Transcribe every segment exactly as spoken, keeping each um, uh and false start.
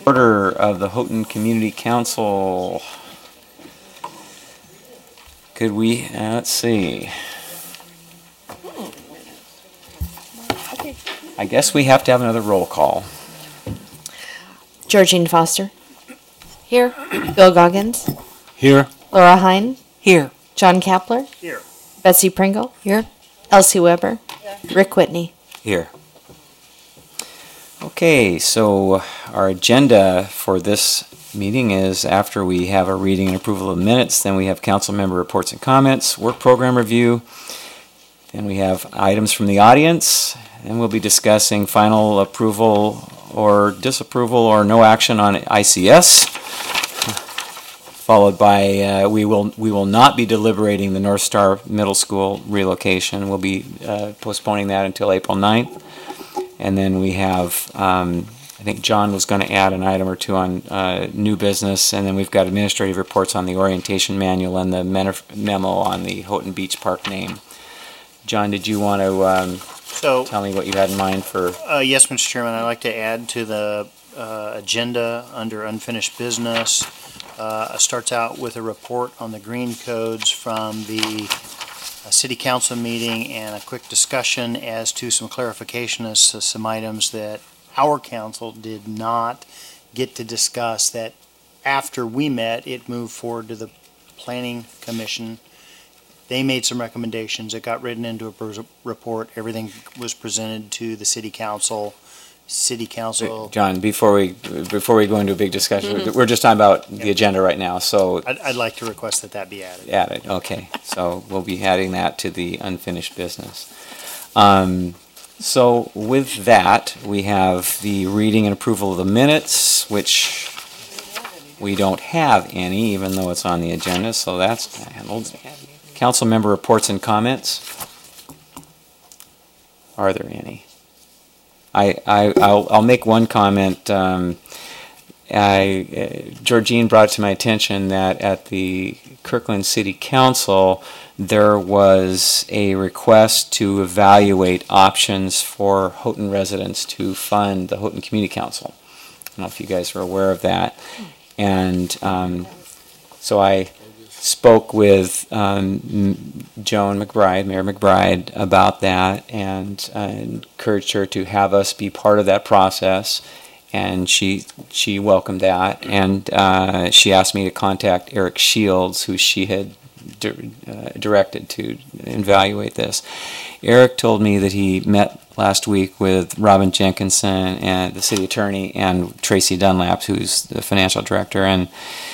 Order of the Houghton Community Council. Could we, uh, let's see. I guess we have to have another roll call. Georgine Foster. Here. Bill Goggins. Here. Laura Hine. Here. John Kapler. Here. Betsy Pringle. Here. Elsie Weber. Here. Rick Whitney. Here. Okay, so our agenda for this meeting is after we have a reading and approval of minutes, then we have council member reports and comments, work program review, then we have items from the audience, and we'll be discussing final approval or disapproval or no action on I C S, followed by uh, we will we will not be deliberating the North Star Middle School relocation. We'll be uh, postponing that until April ninth. And then we have, um, I think John was going to add an item or two on uh, new business, and then we've got administrative reports on the orientation manual and the memo on the Houghton Beach Park name. John, did you want to um, so, tell me what you had in mind for? Uh, yes, Mister Chairman, I'd like to add to the uh, agenda under unfinished business. Uh, starts out with a report on the green codes from the a city council meeting and a quick discussion as to some clarification as to some items that our council did not get to discuss, that after we met, it moved forward to the planning commission. They made some recommendations. It got written into a report. Everything was presented to the city council. City council. John, before we before we go into a big discussion, mm-hmm. we're just talking about the agenda right now. So I'd, I'd like to request that that be added. Added, okay. So we'll be adding that to the unfinished business. Um, so with that, we have the reading and approval of the minutes, which we don't have any, even though it's on the agenda. So that's handled. Council member reports and comments. Are there any? I, I, I'll, I'll make one comment. Um, I, uh, Georgine brought to my attention that at the Kirkland City Council, there was a request to evaluate options for Houghton residents to fund the Houghton Community Council. I don't know if you guys are aware of that. And um, so I spoke with um, Joan McBride, Mayor McBride, about that, and uh, encouraged her to have us be part of that process, and she she welcomed that, and uh, she asked me to contact Eric Shields, who she had di- uh, directed to evaluate this. Eric told me that he met last week with Robin Jenkinson and the city attorney and Tracy Dunlap, who's the financial director, and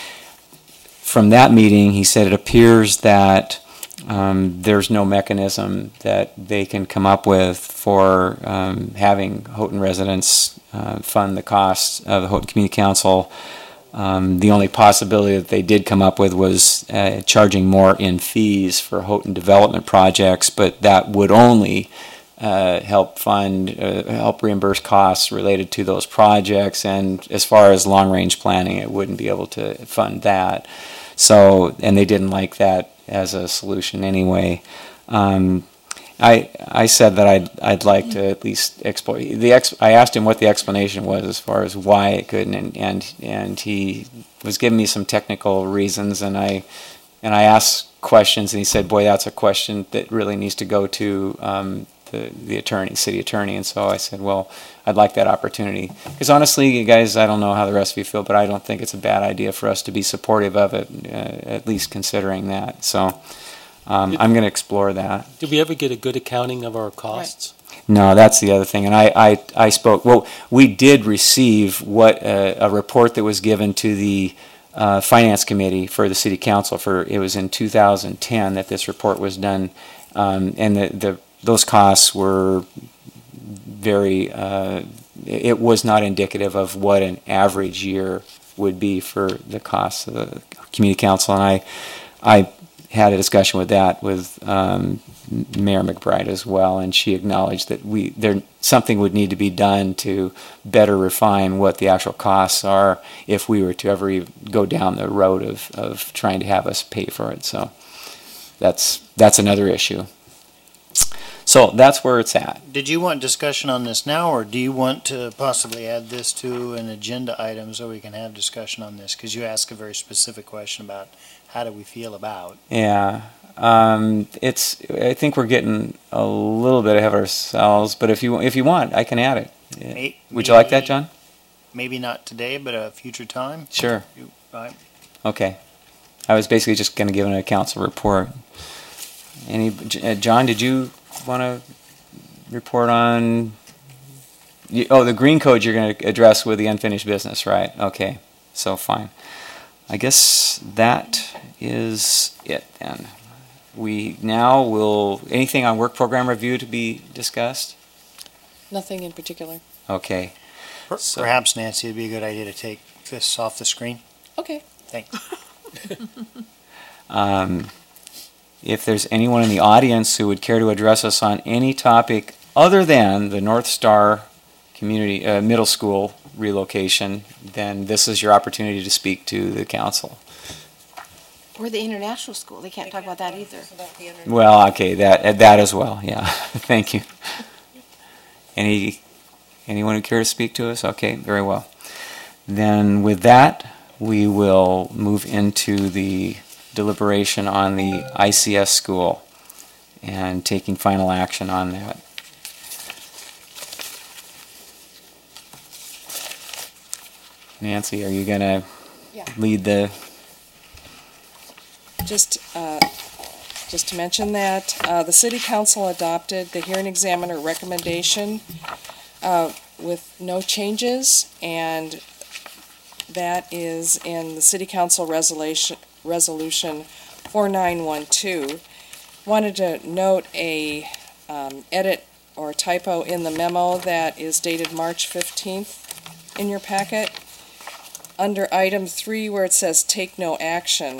from that meeting, he said it appears that um, there's no mechanism that they can come up with for um, having Houghton residents uh, fund the costs of the Houghton Community Council. Um, the only possibility that they did come up with was uh, charging more in fees for Houghton development projects, but that would only uh, help fund, uh, help reimburse costs related to those projects, and as far as long-range planning, it wouldn't be able to fund that. So, and they didn't like that as a solution anyway. Um, I I said that I'd I'd like to at least explore the ex. I asked him what the explanation was as far as why it couldn't, and and, and he was giving me some technical reasons, and I and I asked questions, and he said, "Boy, that's a question that really needs to go to um, the the attorney, city attorney." And so I said, "Well, I'd like that opportunity." Because honestly, you guys, I don't know how the rest of you feel, but I don't think it's a bad idea for us to be supportive of it, uh, at least considering that. So um, did, I'm going to explore that. Did we ever get a good accounting of our costs? Right. No, that's the other thing. And I, I, I spoke, well, we did receive what uh, a report that was given to the uh, Finance Committee for the City Council. For it was in two thousand ten that this report was done, um, and the, the those costs were very, uh, it was not indicative of what an average year would be for the costs of the community council. And I, I had a discussion with that with um, Mayor McBride as well, and she acknowledged that we there something would need to be done to better refine what the actual costs are if we were to ever even go down the road of, of trying to have us pay for it. So that's that's another issue. So So that's where it's at. Did you want discussion on this now, or do you want to possibly add this to an agenda item so we can have discussion on this? Because you asked a very specific question about how do we feel about. Yeah. Um, it's, I think we're getting a little bit ahead of ourselves, but if you, if you want, I can add it. Yeah. May- Would you like that, maybe- John? Maybe not today, but a future time? Sure. You- Right. Okay. I was basically just going to give a council report. Any, uh, John, did you want to report on, you, oh, the green code you're going to address with the unfinished business, right? Okay. So fine. I guess that is it then. We now will, anything on work program review to be discussed? Nothing in particular. Okay. Per- So- Perhaps, Nancy, it'd be a good idea to take this off the screen. Okay. Thanks. Um, if there's anyone in the audience who would care to address us on any topic other than the North Star Community uh, Middle School relocation, then this is your opportunity to speak to the council. Or the international school. They can't talk about that either. Well, okay, that that as well. Yeah, thank you. Any anyone who care to speak to us? Okay, very well. Then with that, we will move into the deliberation on the I C S school and taking final action on that. Nancy, are you going to Yeah. lead the, Just, uh, just to mention that, uh, the city council adopted the hearing examiner recommendation, uh, with no changes, and that is in the city council resolution, resolution four nine one two. Wanted to note a, um, edit or typo in the memo that is dated March fifteenth in your packet. Under item three, where it says take no action,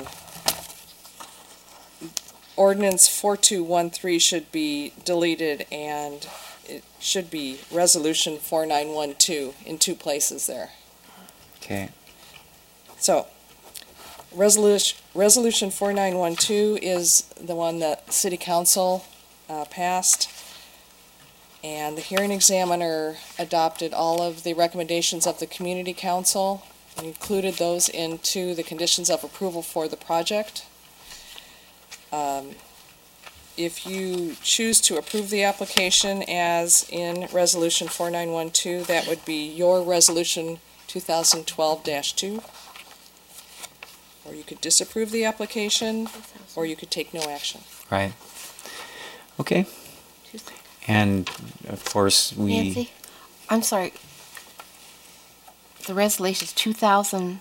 ordinance four two one three should be deleted, and it should be resolution four nine one two in two places there. okay, So, resolution, resolution four nine one two is the one that city council, uh, passed. And the hearing examiner adopted all of the recommendations of the community council and included those into the conditions of approval for the project. Um, If you choose to approve the application as in resolution four nine one two, that would be your resolution two thousand twelve dash two. Or you could disapprove the application, or you could take no action. right. Okay, and of course, we, Nancy, I'm sorry. The resolution's two thousand.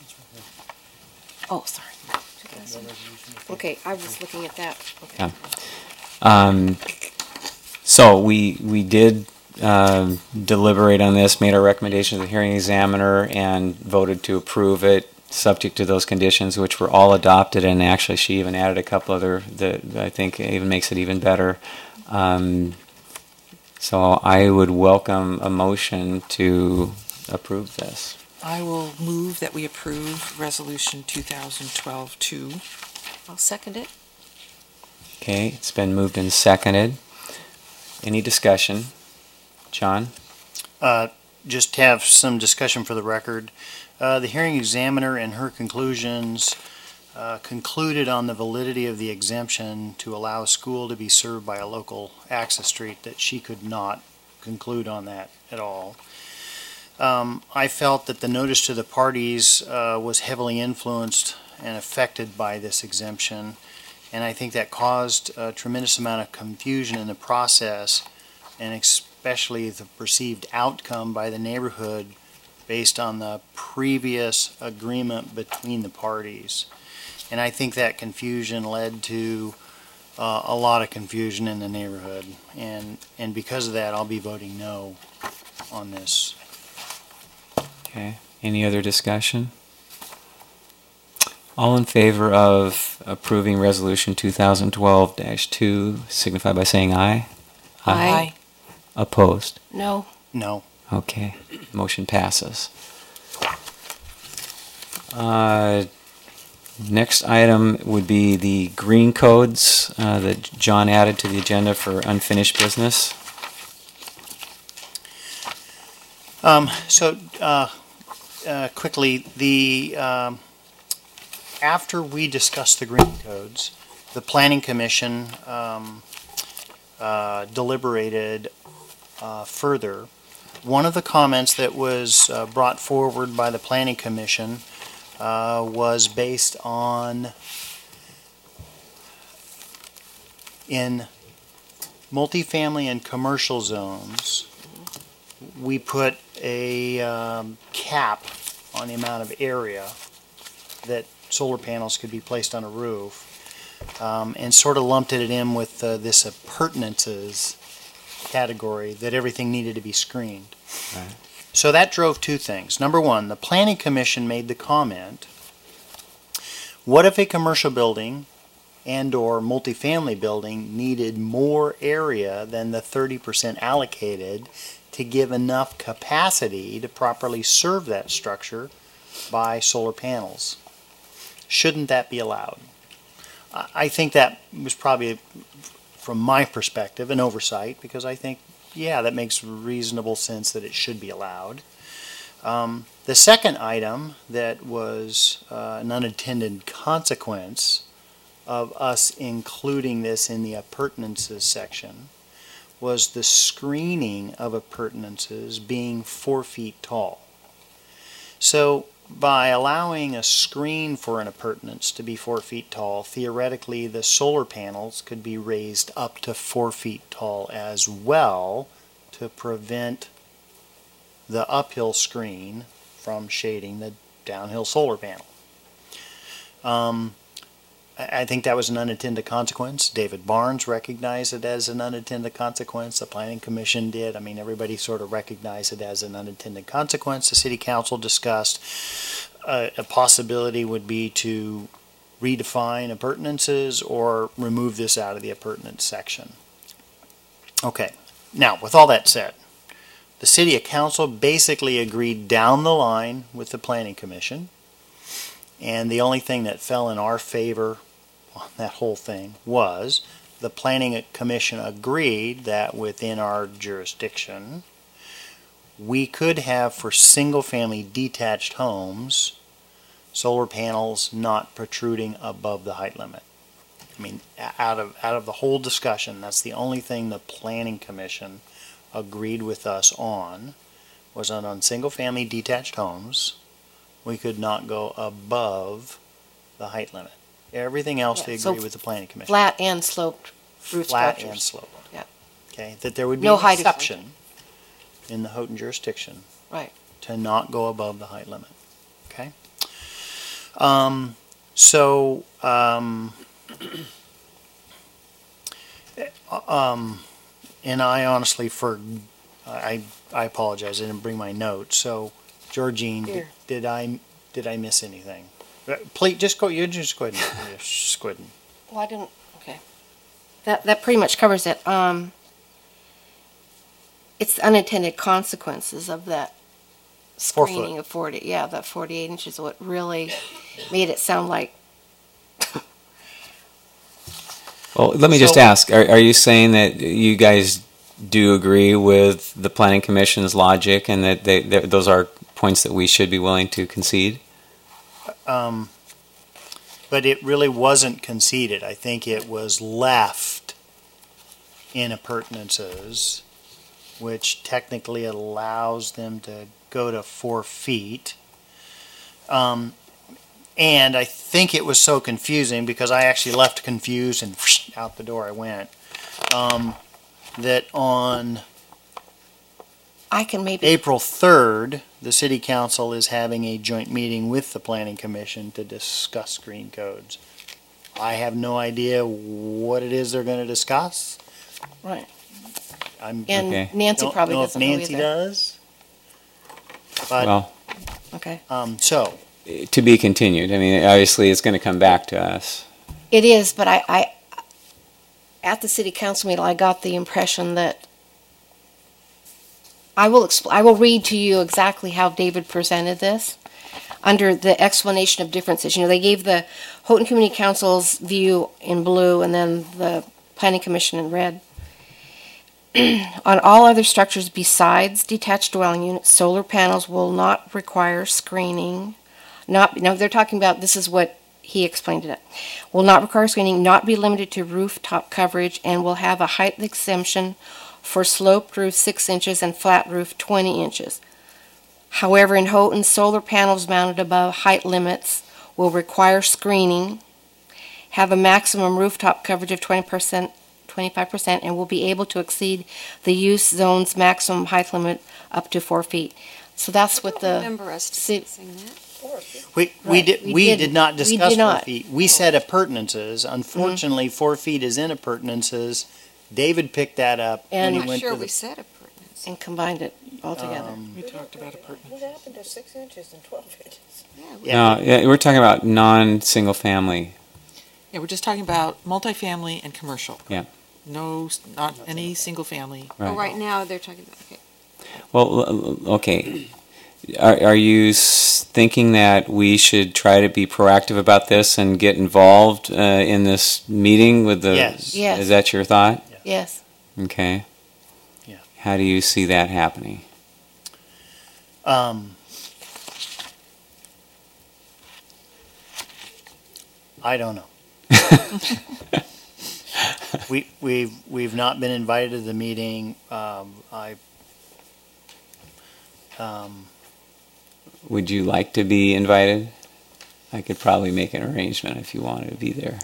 Oh, sorry. Okay, I was looking at that. Okay. Yeah. um, so we, we did um, deliberate on this, made our recommendation to the hearing examiner, and voted to approve it, subject to those conditions, which were all adopted, and actually she even added a couple other that I think even makes it even better. Um, so I would welcome a motion to approve this. I will move that we approve Resolution two thousand twelve two. I'll second it. Okay, it's been moved and seconded. Any discussion? John? Uh, Just have some discussion for the record. Uh, The hearing examiner in her conclusions uh, concluded on the validity of the exemption to allow a school to be served by a local access street, that she could not conclude on that at all. Um, I felt that the notice to the parties uh, was heavily influenced and affected by this exemption, and I think that caused a tremendous amount of confusion in the process, and especially the perceived outcome by the neighborhood based on the previous agreement between the parties. And I think that confusion led to uh, a lot of confusion in the neighborhood, and, and because of that, I'll be voting no on this. Okay, any other discussion? All in favor of approving Resolution two thousand twelve dash two signify by saying aye. Aye. Opposed? No. No. Okay, motion passes. Uh, Next item would be the green codes uh, that John added to the agenda for unfinished business. Um, so, uh, uh, quickly, the, um, after we discussed the green codes, the planning commission, um, uh, deliberated, uh, further. One of the comments that was, uh, brought forward by the planning commission, uh, was based on in multifamily and commercial zones, we put a um, cap on the amount of area that solar panels could be placed on a roof, um, and sort of lumped it in with uh, this appurtenances category that everything needed to be screened. Right. So that drove two things. Number one, the Planning Commission made the comment, what if a commercial building and or multifamily building needed more area than the thirty percent allocated to give enough capacity to properly serve that structure by solar panels? Shouldn't that be allowed? I think that was probably, from my perspective, an oversight, because I think, yeah, that makes reasonable sense that it should be allowed. Um, the second item that was uh, an unintended consequence of us including this in the appurtenances section was the screening of appurtenances being four feet tall. So by allowing a screen for an appurtenance to be four feet tall, theoretically the solar panels could be raised up to four feet tall as well to prevent the uphill screen from shading the downhill solar panel. Um, I think that was an unintended consequence. David Barnes recognized it as an unintended consequence. The Planning Commission did. I mean, everybody sort of recognized it as an unintended consequence. The City Council discussed uh, a possibility would be to redefine appurtenances or remove this out of the appurtenance section. Okay, now with all that said, the City Council basically agreed down the line with the Planning Commission, and the only thing that fell in our favor on that whole thing was the Planning Commission agreed that within our jurisdiction we could have, for single-family detached homes, solar panels not protruding above the height limit. I mean, out of out of the whole discussion, that's the only thing the Planning Commission agreed with us on, was on, on single-family detached homes we could not go above the height limit. Everything else Yeah, they so agree with the Planning Commission. Flat and sloped roof Flat structures. and sloped. Yeah. Okay, that there would be No an height exception in the Houghton jurisdiction. Right. To not go above the height limit. Okay? Um, so, um, um, and I honestly, for, I, I apologize, I didn't bring my notes. So, Georgine, did, Here. did I, did I miss anything? Uh, Please, just go, you just go ahead and, just go ahead and, Well, I didn't, okay. That, that pretty much covers it. Um, it's the unintended consequences of that Four foot. screening of forty, yeah, that forty-eight inches, what really made it sound like, Well, let me just So- ask, are, are you saying that you guys do agree with the Planning Commission's logic and that they, that those are points that we should be willing to concede? Um, but it really wasn't conceded. I think it was left in appurtenances, which technically allows them to go to four feet. Um, and I think it was so confusing because I actually left confused and out the door I went. Um, that on I can maybe, April third, the City Council is having a joint meeting with the Planning Commission to discuss green codes. I have no idea what it is they're going to discuss. right. I'm, And Okay. Nancy don't probably know if doesn't know Nancy either. does. But, Well, Okay. um, so, to be continued. I mean, obviously, it's going to come back to us. It is, but I, I, at the city council meeting, I got the impression that I will expl- I will read to you exactly how David presented this. under the explanation of differences. You know, they gave the Houghton Community Council's view in blue and then the Planning Commission in red. On all other structures besides detached dwelling units, solar panels will not require screening. Not, no, they're talking about, this is what he explained it. Will not require screening, not be limited to rooftop coverage, and will have a height exemption for sloped roof six inches and flat roof twenty inches. However, in Houghton, solar panels mounted above height limits will require screening, have a maximum rooftop coverage of twenty percent, twenty-five percent, and will be able to exceed the use zone's maximum height limit up to four feet. So that's what the Remember us ci- discussing that? We, we Right, did, we we didn't. did not We discuss did four not. feet. We said appurtenances. Unfortunately, four feet is in appurtenances. David picked that up when And- he I'm went sure to we the. said appurtenance. and combined it all together. um, We talked about appurtenance. What happened to six inches and twelve inches? Yeah, we- Yeah. No, yeah, we're talking about non-single family. Yeah, we're just talking about multifamily and commercial. Yeah. No, s- not any single family. Oh, Right. right now, they're talking about, okay. Well, l- l- okay. Are, are you s- thinking that we should try to be proactive about this and get involved uh, in this meeting with the? Yes. Yes. Is that your thought? Yes. Okay. Yeah. How do you see that happening? Um, I don't know. We, we've, we've not been invited to the meeting. Um, I, um, Would you like to be invited? I could probably make an arrangement if you wanted to be there.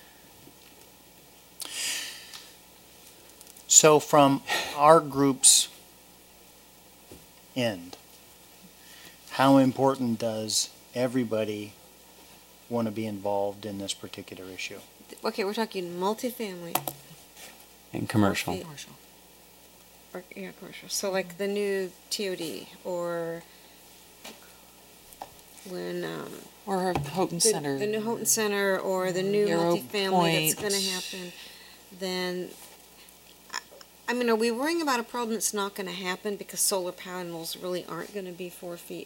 so from our group's end, how important does everybody want to be involved in this particular issue? Okay, we're talking multifamily. And commercial. Okay. Or, yeah, commercial. So like the new T O D or when, um, Or Houghton the, Center. the new Houghton Center or the new Yarrow multifamily that's Point. gonna happen, then, I- I mean, are we worrying about a problem that's not gonna happen because solar panels really aren't gonna be four feet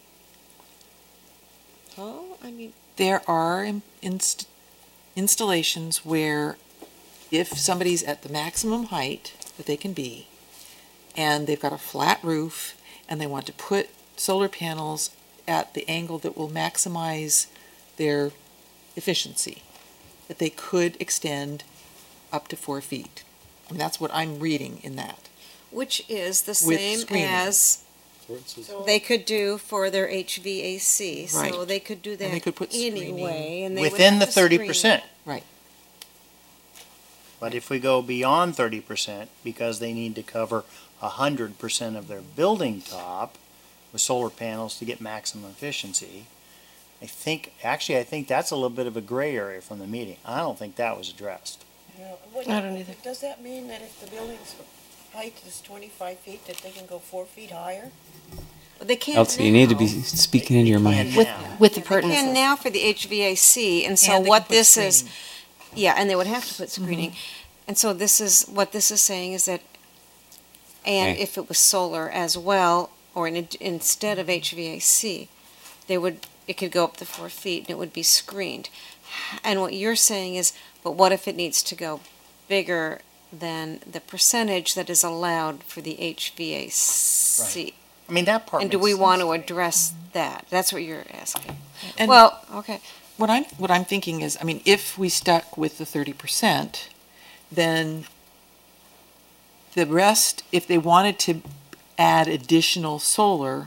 tall? I mean, There are in- inst- installations where if somebody's at the maximum height that they can be, and they've got a flat roof, and they want to put solar panels at the angle that will maximize their efficiency, that they could extend up to four feet. I mean, that's what I'm reading in that. which is the With same screening. as they could do for their H V A C, so Right. they could do they that could put screening anyway, and they would Within have the to thirty screen. percent. Right. But if we go beyond thirty percent, because they need to cover a hundred percent of their building top with solar panels to get maximum efficiency, I think, actually, I think that's a little bit of a gray area from the meeting. I don't think that was addressed. I don't either. Does that mean that if the building's height is twenty-five feet, that they can go four feet higher? But they can't Elsie, you need to now. be speaking into your mic. With, now. with the They can pertinences. now for the H V A C, and so And they can what put this is, screening. yeah, and they would have to put screening. And so this is, what this is saying is that, and Okay. if it was solar as well, or in, instead of H V A C, they would, it could go up to four feet and it would be screened. And what you're saying is, but what if it needs to go bigger than the percentage that is allowed for the H V A C? I mean, that part And do makes we sense want to me. address that? That's what you're asking. And Well, okay. what I'm, what I'm thinking is, I mean, if we stuck with the thirty percent, then the rest, if they wanted to add additional solar,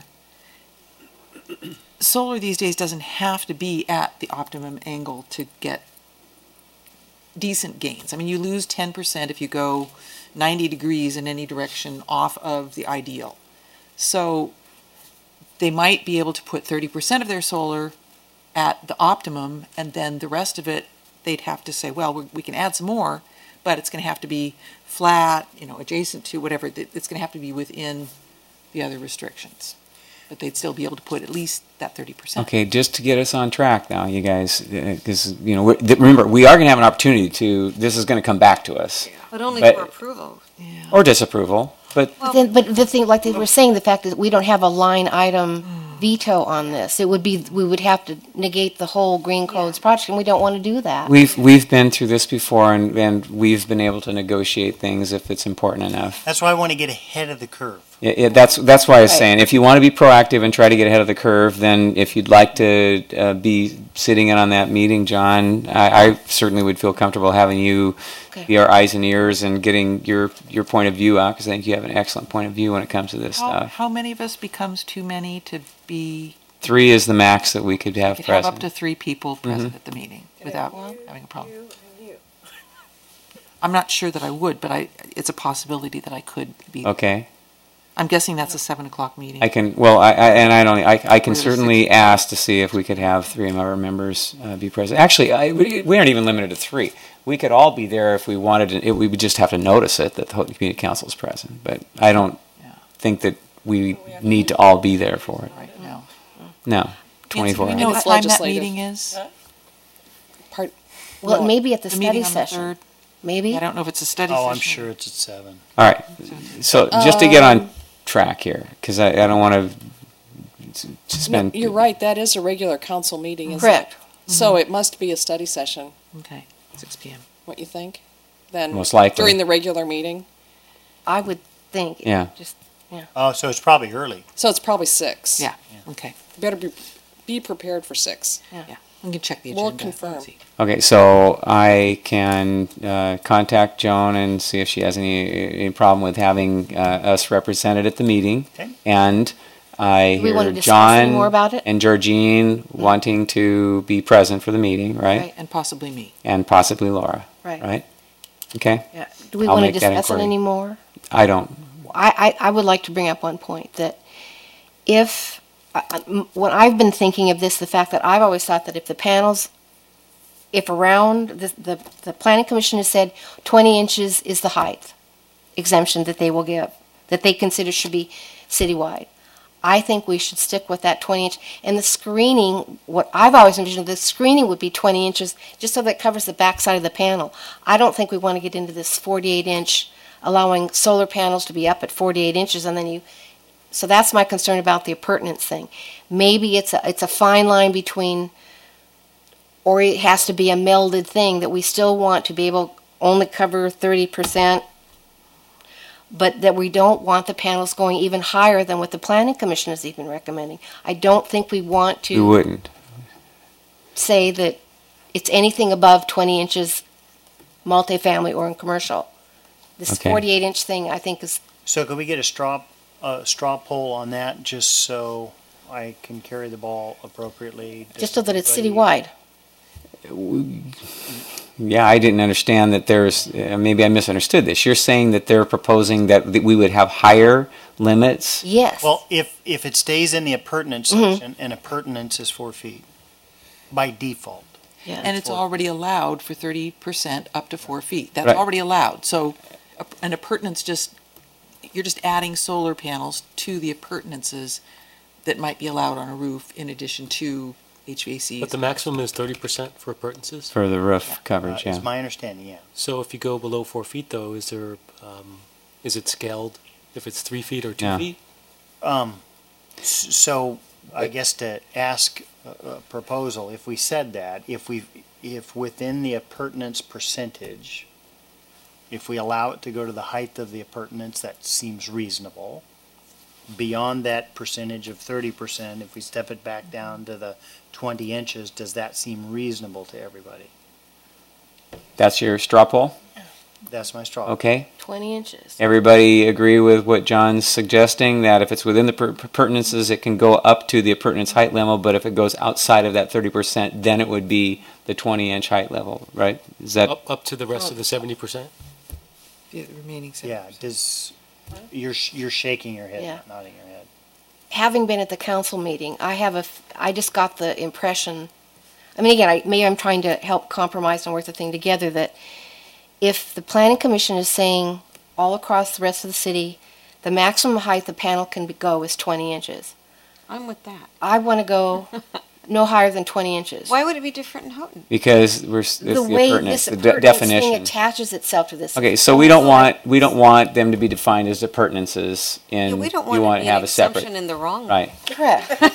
solar these days doesn't have to be at the optimum angle to get decent gains. I mean, you lose ten percent if you go ninety degrees in any direction off of the ideal. So they might be able to put thirty percent of their solar at the optimum, and then the rest of it, they'd have to say, well, we, we can add some more, but it's going to have to be flat, you know, adjacent to whatever, it- it's going to have to be within the other restrictions. But they'd still be able to put at least that thirty percent. Okay, just to get us on track now, you guys, because, you know, we're, th- remember, we are going to have an opportunity to, this is going to come back to us, But only But- for approval. or disapproval, but But then, but the thing, like they were saying, the fact that we don't have a line item veto on this. It would be, we would have to negate the whole Green Codes project, and we don't want to do that. We've, we've been through this before, and, and we've been able to negotiate things if it's important enough. That's why I want to get ahead of the curve. Yeah, yeah, that's, that's why I was Right. saying, if you want to be proactive and try to get ahead of the curve, then if you'd like to uh, be sitting in on that meeting, John, I, I certainly would feel comfortable having you Okay. be our eyes and ears and getting your, your point of view out, because I think you have an excellent point of view when it comes to this How, stuff. how many of us becomes too many to be, Three is the max that we could have could have up present. to three people present at the meeting without having a problem? I'm not sure that I would, but I, it's a possibility that I could be. Okay. I'm guessing that's a seven o'clock meeting. I can, well, I, I and I don't, I, I can Or the certainly sixth. ask to see if we could have three of our members uh, be present. Actually, I, we, we aren't even limited to three. We could all be there if we wanted to, it, we would just have to notice it, that the Houghton Community Council is present. But I don't Yeah. think that we need to all be there for it. Right now. No, Nancy, do twenty-four we know hours. It's what time that legislative. meeting is? Part, Well, No, maybe at the The meeting study on the session, third? maybe? I don't know if it's a study session. Oh, I'm sure it's at seven. All right, so just to get Um, on track here, because I, I don't want to to no, spend. you're right, that is a regular council meeting, isn't it? Correct. So it must be a study session, Okay, six P M. what you think? Then Most likely. during the regular meeting, I would think. Yeah. Just, Oh, so it's probably early. so it's probably six. Yeah, okay. Better be, be prepared for six. We can check the agenda. We'll confirm. See. Okay, so I can uh, contact Joan and see if she has any, any problem with having uh, us represented at the meeting. Okay. And I Do we want to hear discuss any John more about it? and Georgine wanting to be present for the meeting, right? Right. And possibly me. And possibly Laura, right. right? Okay, Yeah. Do we I'll want to make that discuss it inquiry. anymore? I don't, I, I, I would like to bring up one point, that if, I- I- m- when I've been thinking of this, the fact that I've always thought that if the panels, if around, the, the, the planning commission has said twenty inches is the height exemption that they will give, that they consider should be citywide. I think we should stick with that twenty inch, and the screening, what I've always envisioned, the screening would be twenty inches, just so that it covers the backside of the panel. I don't think we want to get into this forty-eight inch, allowing solar panels to be up at forty-eight inches, and then you, so that's my concern about the appurtenance thing. Maybe it's a, it's a fine line between, or it has to be a melded thing, that we still want to be able only cover thirty percent, but that we don't want the panels going even higher than what the planning commission is even recommending. I don't think we want we to wouldn't. say that it's anything above twenty inches, multifamily or in commercial. This Okay. forty-eight inch thing, I think, is, So could we get a straw, a straw poll on that, just so I can carry the ball appropriately? just so that it's Does citywide. Yeah, I didn't understand that there's, uh, maybe I misunderstood this. You're saying that they're proposing that that we would have higher limits? Yes. Well, if, if it stays in the appurtenance Mhm. section, and appurtenance is four feet, by default. Yeah. And it's already allowed for thirty percent up to four feet. That's Right. already allowed. So a- an appurtenance just, you're just adding solar panels to the appurtenances that might be allowed on a roof in addition to H V A Cs. But the maximum is thirty percent for appurtenances. For the roof Yeah. coverage, Uh, yeah. Is my understanding, yeah. So if you go below four feet, though, is there, um, is it scaled if it's three feet or two Yeah. feet? Um, s- so I guess to ask a, a proposal, if we said that, if we, if within the appurtenance percentage, if we allow it to go to the height of the appurtenance, that seems reasonable. Beyond that percentage of thirty percent, if we step it back down to the twenty inches, does that seem reasonable to everybody? That's your straw poll? That's my straw. Okay. twenty inches. Everybody agree with what John's suggesting, that if it's within the per- appurtenances, it can go up to the appurtenance height level, but if it goes outside of that thirty percent, then it would be the twenty inch height level, right? Is that, Up, up to the rest of the seventy percent? The remaining seven Yeah, percent. does, you're, sh- you're shaking your head, Yeah. not nodding your head. Having been at the council meeting, I have a, f- I just got the impression, I mean, again, I, maybe I'm trying to help compromise and work the thing together, that if the planning commission is saying all across the rest of the city, the maximum height the panel can be- go is twenty inches. I'm with that. I want to go no higher than twenty inches. Why would it be different in Houghton? because we're, s- it's The the way appurtenance, this the de- appurtenance thing definition. attaches itself to this. Okay, so we don't want, we don't want them to be defined as appurtenances Yeah, in, we don't you want want to to be have an a separate, exemption in the wrong way. right. Correct.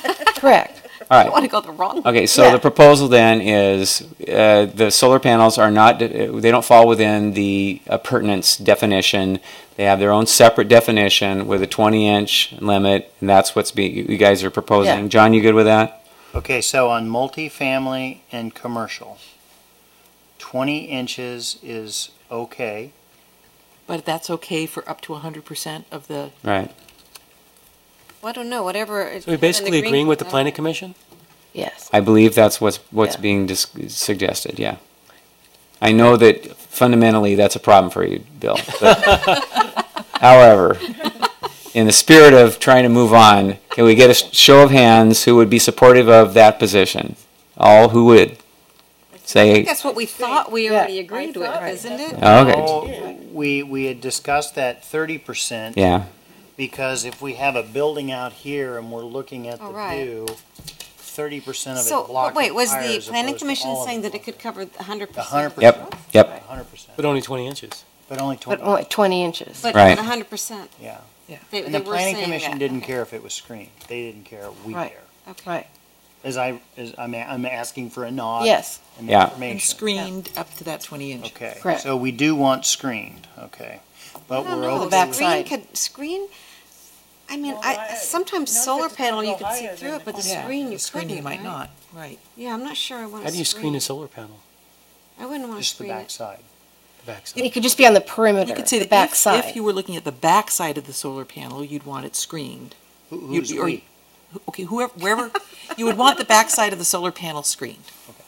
Correct. All I right. want to go the wrong way. Okay, so Yeah. the proposal then is, uh, the solar panels are not, they don't fall within the appurtenance definition. They have their own separate definition with a twenty inch limit, and that's what's being, you guys are proposing. Yeah. John, you good with that? Okay, so on multifamily and commercial, twenty inches is okay. But that's okay for up to hundred percent of the, Right. Well, I don't know, whatever. it- So we're and the basically green- agreeing with the I don't- planning commission? Yes. I believe that's what's, what's Yeah. being dis- suggested, yeah. I know that fundamentally that's a problem for you, Bill. but- However, in the spirit of trying to move on, can we get a sh- show of hands who would be supportive of that position? All who would I say, think that's what we thought we Yeah. already agreed with, thought isn't it? okay, Oh, we, we had discussed that thirty percent. yeah, Because if we have a building out here and we're looking at Oh, the right. view, thirty percent of it So, blocked but wait, was higher the as planning opposed to commission all of saying them that it could blocked. cover a hundred A percent? hundred percent. yep, yep, Hundred percent, But only twenty inches. but only But twenty, only twenty inches. But Right. a hundred percent. yeah. They, And they the were planning saying commission that. didn't Okay. care if it was screened. They didn't care, we Right. care. Okay. Right. As I, as, I'm, a- I'm asking for a nod. Yes. And Yeah. information. and screened up to that twenty inch. Okay, Correct. so we do want screened, okay. But I don't we're know, okay. The back screen side. could, screen, I mean, Well, I, I- sometimes not if solar it's panel, gonna you go could see higher through than it, but the the- screen The you screen you couldn't, might right? not, right. Yeah, I'm not sure I want How to do you screen screen a it. solar panel? I wouldn't want to Just the screen it. backside. The backside? It could just be on the perimeter, You could say the that back if, side. if you were looking at the back side of the solar panel, you'd want it screened. Who- You- Who's or- we? Okay, whoever, wherever, you would want the back side of the solar panel screened. Okay.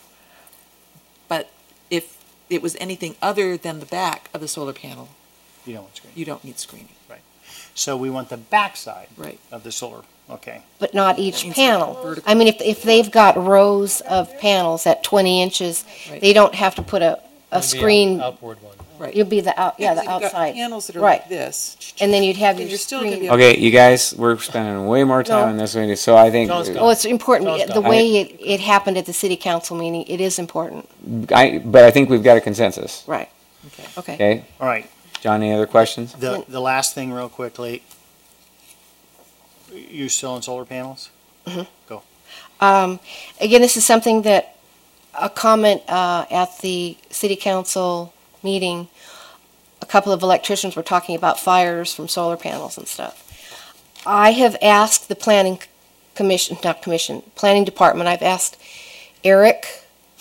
But if it was anything other than the back of the solar panel, You don't want screened. you don't need screening, So we want the backside right? of the solar, okay. But not each Means panel. vertical. I mean, if, if they've got rows of panels at twenty inches, Right. they don't have to put a, a screen, Outboard one. you'll be the out, yeah, the Because if you've got outside. panels that are Right. like this, And then you'd have then your you're still gonna screen. be able- okay, you guys, we're spending way more time No. on this one, so I think, John's got Oh, it's important. John's The got it. way it, it happened at the city council meeting, it is important. I, but I think we've got a consensus, Right. Okay. Okay. okay? All right, John, any other questions? the, the last thing real quickly. You still on solar panels? Um, again, this is something that, a comment, uh, at the city council meeting, a couple of electricians were talking about fires from solar panels and stuff. I have asked the planning commission, not commission, planning department, I've asked Eric,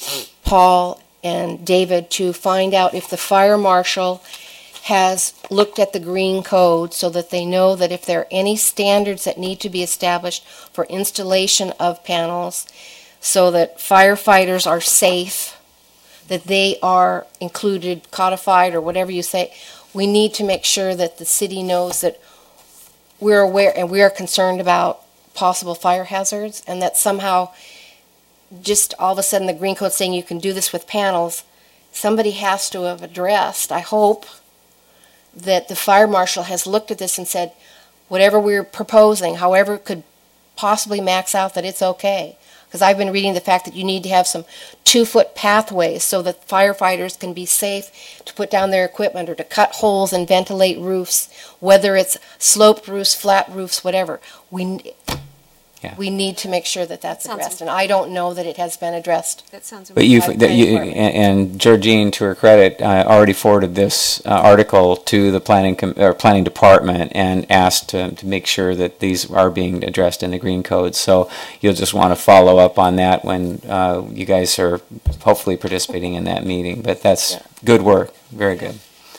Paul, and David to find out if the fire marshal has looked at the green code so that they know that if there are any standards that need to be established for installation of panels so that firefighters are safe, that they are included, codified, or whatever you say. We need to make sure that the city knows that we're aware and we are concerned about possible fire hazards, and that somehow just all of a sudden the green code saying you can do this with panels, somebody has to have addressed, I hope, that the fire marshal has looked at this and said, whatever we're proposing, however it could possibly max out, that it's okay. Because I've been reading the fact that you need to have some two-foot pathways so that firefighters can be safe to put down their equipment or to cut holes and ventilate roofs, whether it's sloped roofs, flat roofs, whatever. We, n- Yeah. we need to make sure that that's Sounds addressed, and I don't know that it has been addressed. That sounds. But you, By the that you, planning and, department. and Georgine, to her credit, uh, already forwarded this uh, article to the planning com- or planning department and asked to, to make sure that these are being addressed in the green code. So you'll just want to follow up on that when uh, you guys are hopefully participating in that meeting. But that's Yeah. good work, very good.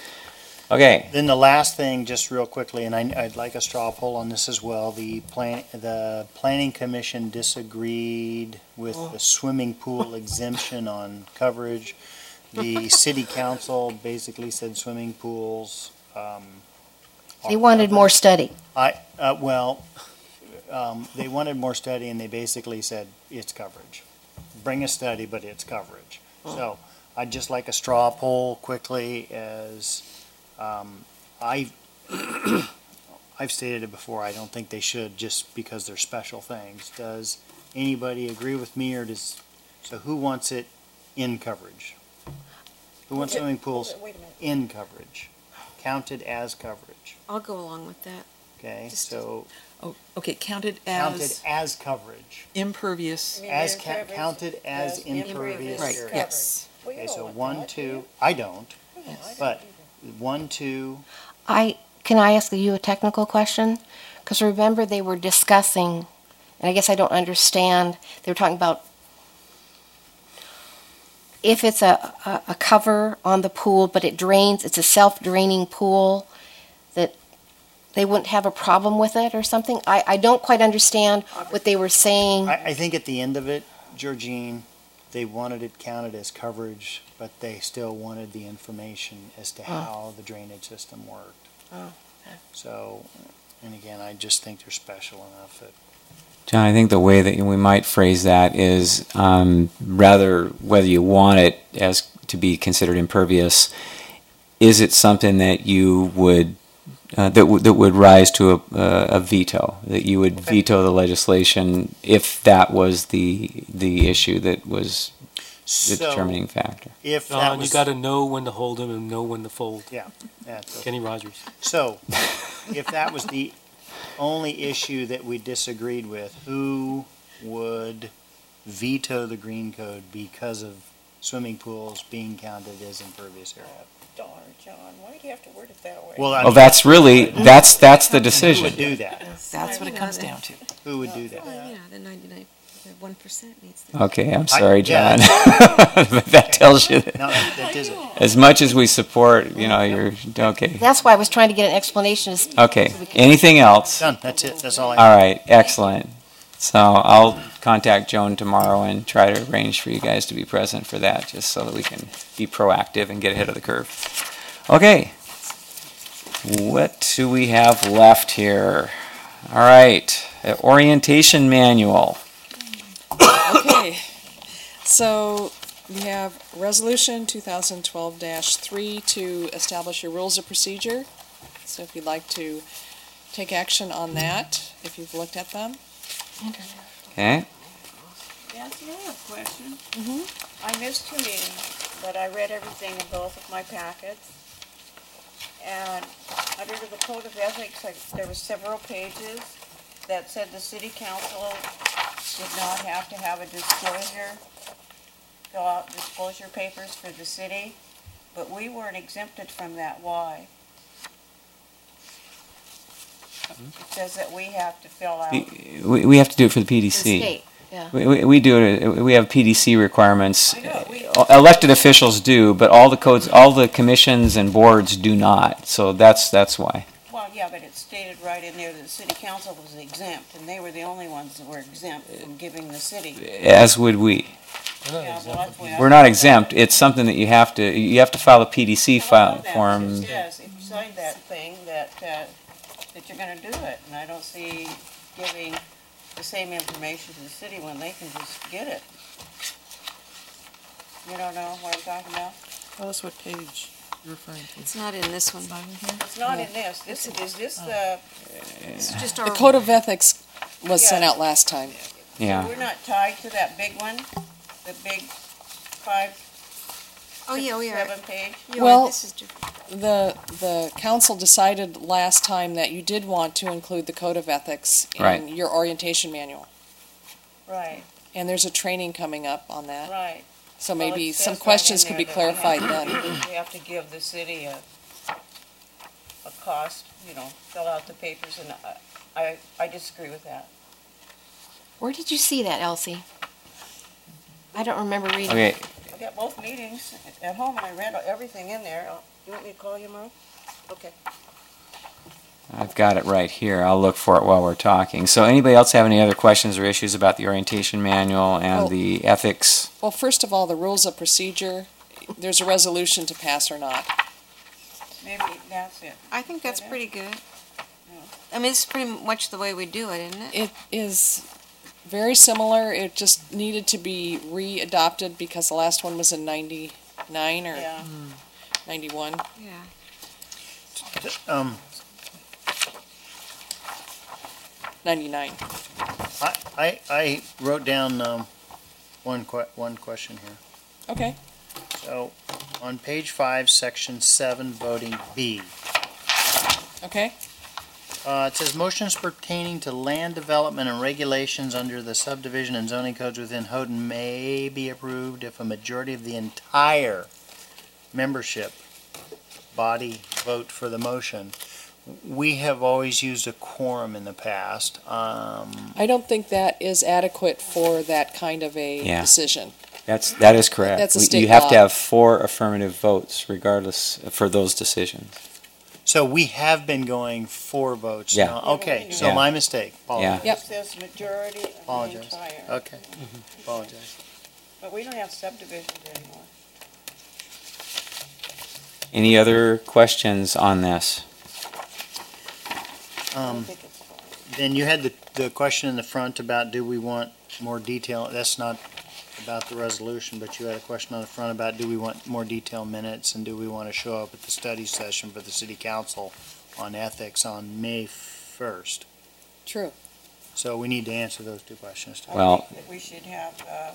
Okay, Then the last thing, just real quickly, and I, I'd like a straw poll on this as well, the plan, the planning commission disagreed with the swimming pool exemption on coverage. The city council basically said swimming pools, um. They are wanted more covered. study. I, uh, well, um, they wanted more study and they basically said it's coverage. Bring a study, but it's coverage. So I'd just like a straw poll quickly as, um, I, I've stated it before, I don't think they should just because they're special things. Does anybody agree with me or does, so who wants it in coverage? Who wants swimming pools Wait a minute. in coverage? Counted as coverage, I'll go along with that. okay? Just- So Oh, okay, counted Counted as as coverage, impervious. mean, as they're ca- covered counted as as impervious impervious Right, area. yes. Well, you Okay, don't so want one, that, do two, you? I don't, No, I don't but either. one, two, I, can I ask you a technical question? Because remember, they were discussing, and I guess I don't understand, they were talking about if it's a, a, a cover on the pool, but it drains, it's a self-draining pool, that they wouldn't have a problem with it or something? I, I don't quite understand what they were saying. I, I think at the end of it, Georgine, they wanted it counted as coverage, but they still wanted the information as to Oh. how the drainage system worked. Oh, okay. So, and again, I just think they're special enough that John, I think the way that we might phrase that is um, rather whether you want it as to be considered impervious, is it something that you would uh, that w- that would rise to a, uh, a veto, that you would Okay. veto the legislation if that was the the issue that was the so determining factor? if that Don, was you got to know when to hold them and know when to fold. yeah, that's okay. Kenny Rogers. So, if that was the only issue that we disagreed with, who would veto the green code because of swimming pools being counted as impervious area? Darn, John, why do you have to word it that way? Well, I Well, mean, that's really that's that's the who would decision. do that? That's what it comes down to. Who would do that? Well, yeah, the ninety-nine, the one percent needs to. Okay, I'm sorry, yeah, John, but that tells you that No, that, that isn't. as much as we support, you know, you're okay. That's why I was trying to get an explanation. As, Okay. Anything else? Done, that's it, that's all I. All right, excellent. So I'll contact Joan tomorrow and try to arrange for you guys to be present for that, just so that we can be proactive and get ahead of the curve. Okay. What do we have left here? All right, the orientation manual. Okay, so we have Resolution two thousand twelve dash three to establish your rules of procedure. So if you'd like to take action on that, if you've looked at them. Okay. Nancy, I have a question. Mm-hmm. I missed two meetings, but I read everything in both of my packets. And under the Code of Ethics, like, there were several pages that said the city council did not have to have a disclosure, fill out disclosure papers for the city, but we weren't exempted from that. Why? It says that we have to fill out. We, we have to do it for the P D the C. state, yeah. We, we, we do it, we have P D C requirements. I know, we- Elected officials do, but all the codes, all the commissions and boards do not. So that's, that's why. Well, yeah, but it stated right in there that the city council was exempt, and they were the only ones that were exempt from giving the city. As would we. Yeah, well, that's the way I We're not read exempt. that. It's something that you have to, you have to file a P D C Well, I file know that, form. but it says, if you sign that thing, that, uh, that you're gonna do it, and I don't see giving the same information to the city when they can just get it. You don't know what I'm talking about? Tell us what page you're referring to. It's not in this one. It's not in this, this, is this the, It's just The our. Code of Ethics was sent Yeah. out last time. Yeah. we're not tied to that big one, the big five, Oh, yeah, we are. seven page? You are. Well- This is different. The, the council decided last time that you did want to include the Code of Ethics Right. in your orientation manual. Right, And there's a training coming up on that. right. So Well, maybe it some says right questions in could be there that we clarified have- then. We have to give the city a, a cost, you know, fill out the papers, and I, I, I disagree with that. Where did you see that, Elsie? I don't remember reading. Okay, I got both meetings at home, and I read everything in there. You want me to call you, Merle? Okay. I've got it right here. I'll look for it while we're talking. So anybody else have any other questions or issues about the orientation manual and Oh. the ethics? Well, first of all, the rules of procedure, there's a resolution to pass or not. Maybe that's it. I think that's Okay. pretty good. I mean, it's pretty much the way we do it, isn't it? It is very similar. It just needed to be re-adopted because the last one was in ninety-nine or Yeah. ninety-one. Yeah. Um, ninety-nine. I, I, I wrote down, um, one que- one question here. Okay. So, on page five, section seven, voting B, Okay. Uh, it says motions pertaining to land development and regulations under the subdivision and zoning codes within Houghton may be approved if a majority of the entire membership body vote for the motion. We have always used a quorum in the past. Um, I don't think that is adequate for that kind of a Yeah. decision. That's, that is correct. That's a We- state You have to law. have four affirmative votes regardless for those decisions. so we have been going four votes Yeah. now. Okay, so Yeah. my mistake. Apologize. Yeah. Yep. It says majority of the Apologize. entire, Okay, apologize. but we don't have subdivisions anymore. Any other questions on this? I don't Um, think it's fine. then you had the, the question in the front about do we want more detail? That's not about the resolution, but you had a question on the front about do we want more detailed minutes and do we want to show up at the study session for the city council on ethics on May first? True. So we need to answer those two questions. too. I Well- think that we should have, uh,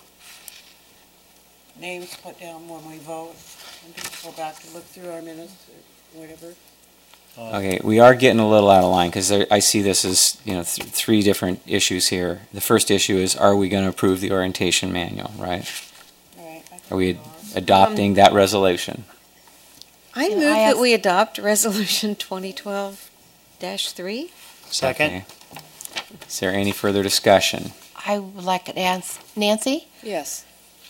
names put down when we vote, and people go back to look through our minutes, or whatever. Uh, Okay, we are getting a little out of line because I see this as, you know, th- three different issues here. The first issue is, are we going to approve the orientation manual, right? Right, I think Are we are. adopting that resolution? I Yeah, move I that asked- we adopt Resolution twenty twelve dash three. Second? Okay. Is there any further discussion? I would like to ask Nancy. Yes.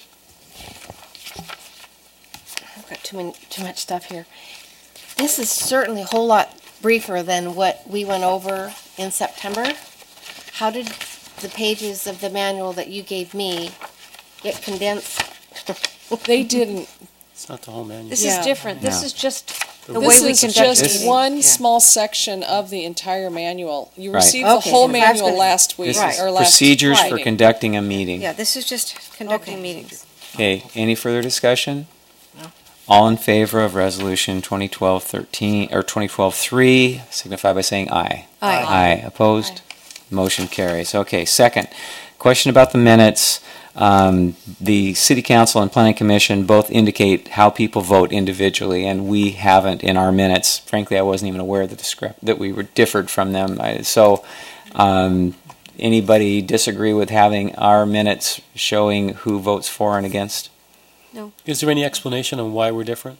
I've got too many, too much stuff here. This is certainly a whole lot briefer than what we went over in September. How did the pages of the manual that you gave me get condensed? They didn't. It's not the whole manual. This Yeah. is different. This Yeah. is just the This way This we is conduct just This- meetings. one Yeah. small section of the entire manual. You Right. received the Okay, whole so that's manual gonna- last week, This Right. is or last procedures for Friday. conducting a meeting. Yeah, this is just conducting Okay. meetings. Okay, any further discussion? All in favor of resolution twenty twelve thirteen, or twenty twelve three, signify by saying aye. Aye. Aye, opposed? Motion carries. Okay, second, question about the minutes. Um, the city council and planning commission both indicate how people vote individually, and we haven't in our minutes. Frankly, I wasn't even aware that the script, that we were differed from them. I- So, um, anybody disagree with having our minutes showing who votes for and against? Is there any explanation on why we're different?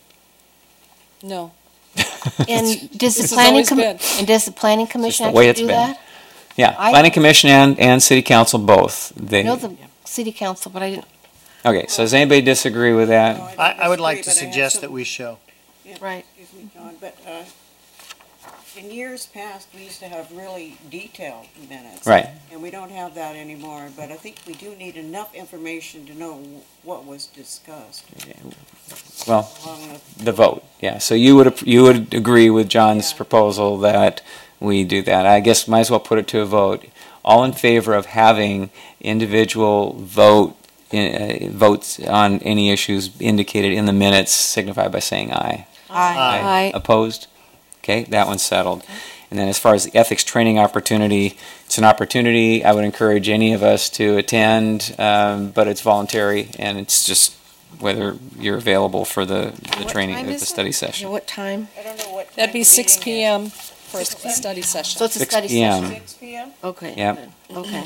No. And does the This has planning, always com- been. and does the planning commission the way actually it's do been. that? Yeah, I- planning commission and, and city council both. I They, know the city council, but I didn't, okay, so does anybody disagree with that? No, don't I, I would like to disagree, but I have suggest some- that we show. Yeah, Right. Excuse me, John, but, uh, in years past, we used to have really detailed minutes. Right. And we don't have that anymore, but I think we do need enough information to know what was discussed Well, along with. the vote, yeah. So you would, you would agree with John's Yeah. proposal that we do that. I guess might as well put it to a vote. All in favor of having individual vote, uh, votes on any issues indicated in the minutes signify by saying aye. Aye. Aye. Opposed? Okay, that one's settled. And then as far as the ethics training opportunity, it's an opportunity I would encourage any of us to attend, um, but it's voluntary, and it's just whether you're available for the, the What training, time the is it? study you know, session. what time? I don't know what. time That'd be the six meeting P is. M for a study session. So it's a six study p m. session? Six P M? Okay. Yep. Okay.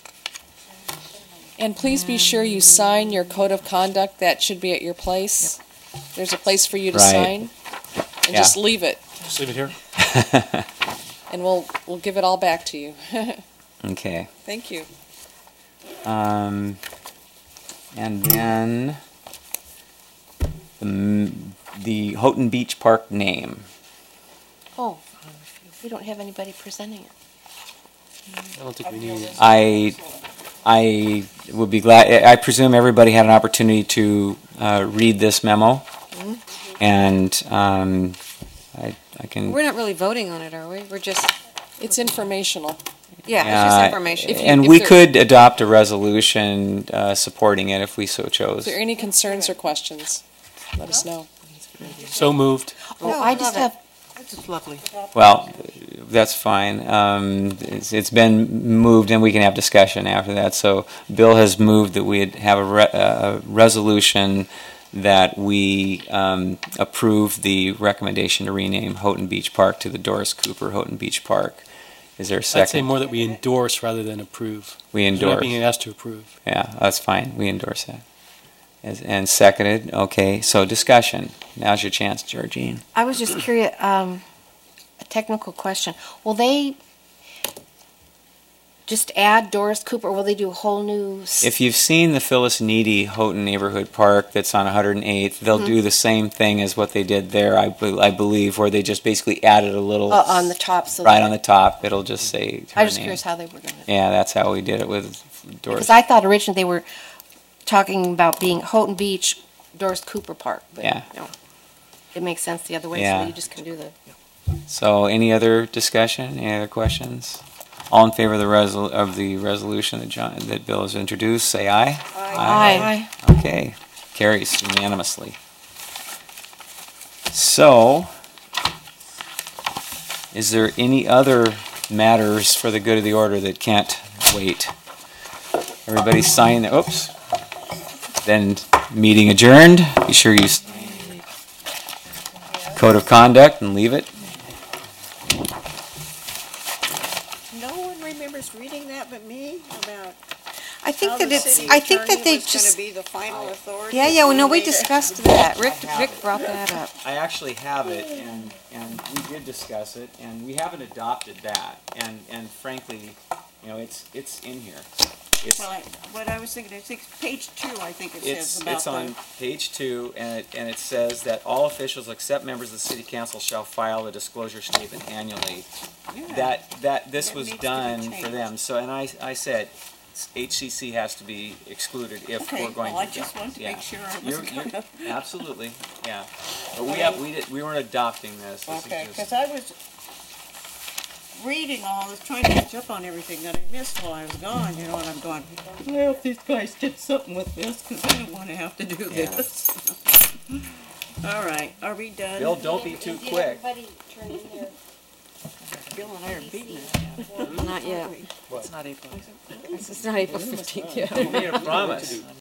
And please be sure you sign your code of conduct. That should be at your place. There's a place for you to Right. sign. And Yeah. just leave it, Just leave it here. and we'll, we'll give it all back to you. Okay. Thank you. Um, and then the, m- the Houghton Beach Park name. Oh, we don't have anybody presenting it. I don't think we need it. I, I would be glad, I presume everybody had an opportunity to uh, read this memo. And um, I, I can. We're not really voting on it, are we? We're just, It's informational. yeah, it's Uh, just information. If you- And if we there- could adopt a resolution uh, supporting it if we so If chose. there are any concerns or questions, let us know. So moved. Oh, No, I I just love have, It's lovely. Well, that's fine. Um, it's, it's been moved, and we can have discussion after that. So, Bill has moved that we have a, re- a resolution that we um, approve the recommendation to rename Houghton Beach Park to the Doris Cooper Houghton Beach Park. Is there a I'd say second? more that we endorse rather than approve. We We're not endorse. being asked to approve. Yeah, that's fine. We endorse that. As- And seconded. Okay, so discussion. Now's your chance, Georgine. I was just curious, um, a technical question. Will they just add Doris Cooper, or will they do a whole new? s- If you've seen the Phyllis Needy Houghton Neighborhood Park that's on one hundred eighth, they'll Mhm. do the same thing as what they did there, I, be- I believe, where they just basically added a little Uh, on the top, so. right on the top. It'll just say. I her was just name. curious how they were doing it. Yeah, that's how we did it with Doris. Because I thought originally they were talking about being Houghton Beach, Doris Cooper Park. But Yeah. no, it makes sense the other way, Yeah. so you just can do the. So, any other discussion? Any other questions? All in favor of the resol- of the resolution that John, that Bill has introduced, say aye. Aye. Okay, carries unanimously. So, is there any other matters for the good of the order that can't wait? Everybody sign, the- oops. Then, meeting adjourned. Be sure you s- code of conduct and leave it. No one remembers reading that but me about I think how that the it's, city I think attorney that they was gonna just, be the final authority. yeah, yeah, well, no, we Later. discussed that. Rick, Rick brought that up. I actually have it, and, and we did discuss it, and we haven't adopted that, and, and frankly, you know, it's, it's in here. It's, Well, I, what I was thinking, I think page two, I think it it's, says about it's on the, page two, and it, and it says that all officials except members of the city council shall file a disclosure statement annually. yeah. That, that, this That was needs to be done for changed. them, so, and I, I said, H C C has to be excluded if Okay, we're going to. well, I just wanted to yeah. make sure I You're- wasn't you're- gonna. Absolutely, yeah. But we have, we did, we weren't adopting this. This is Okay, just- because I was reading all this, trying to catch up on everything that I missed while I was gone, you know, and I'm going, well, if these guys did something with this, because I don't want to have to do Yeah. this. All right, are we done? Bill, don't be too quick. Bill and I are beating it. Not yet. It's not April. It's not April fifteenth yet. You made a promise.